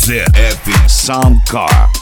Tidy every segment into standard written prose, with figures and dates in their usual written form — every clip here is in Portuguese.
ZF Soundcar.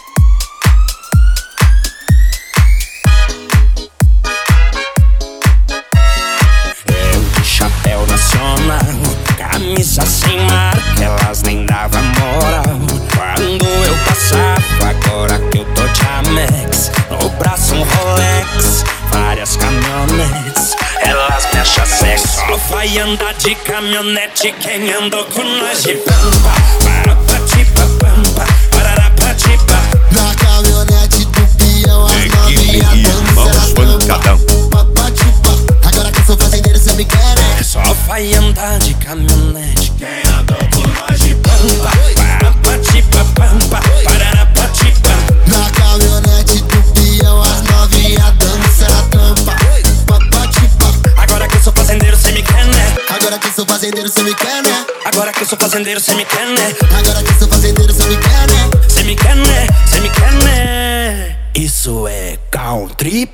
Chapéu nacional, camisa sem marca, elas nem davam moral quando eu passava. Agora que eu tô de Amex, no braço um Rolex, várias caminhonetes, elas me acham sexy. Só vai andar de caminhonete quem andou com nós de pampa. Parapatipa-pampa, pararapatipa. Na caminhonete do peão as novinhas dançam pancadão. Agora que eu sou fazendeiro cê me quer, né? Só vai andar de caminhonete quem andou com nós de pampa. Parapatipa-pampa, pararapatipa. Na caminhonete do peão as novinhas dançam na tampa. Agora que eu sou fazendeiro cê me quer, né? Agora que eu sou fazendeiro cê me quer, né? Agora que eu sou fazendeiro cê me quer, né? Agora que eu sou fazendeiro cê me quer, né? Cê me quer, né? Cê me quer, né? Isso é country.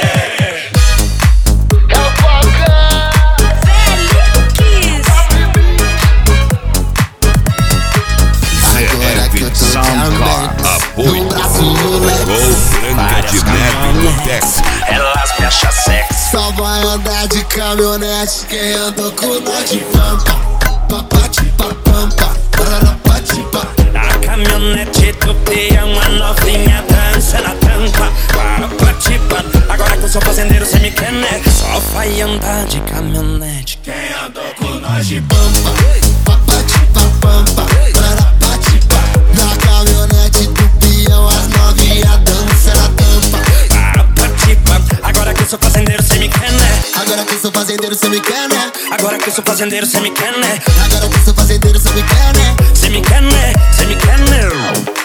ZF Soundcar. Apoio Gol Branca de Neve do Tex. Elas me acham sexy. Só vai andar de caminhonete quem andou com nós de pampa. Papatipa-pampa, pararapatipa. Na caminhonete do peão a novinha dança na tampa. Papatipa. Agora que eu sou fazendeiro cê me quer, né? Só vai andar de caminhonete quem andou com nós de Pampa, papatipa-pampa, pararapatipa. Na caminhonete do peão as novinhas dançam na tampa. Papatipa. Agora que eu sou fazendeiro cê me quer, né? Agora que eu sou fazendeiro cê me quer, né? Agora que eu sou fazendeiro cê me quer, né? Agora que eu sou fazendeiro cê me quer, né? Cê me quer, né? Cê me quer, né?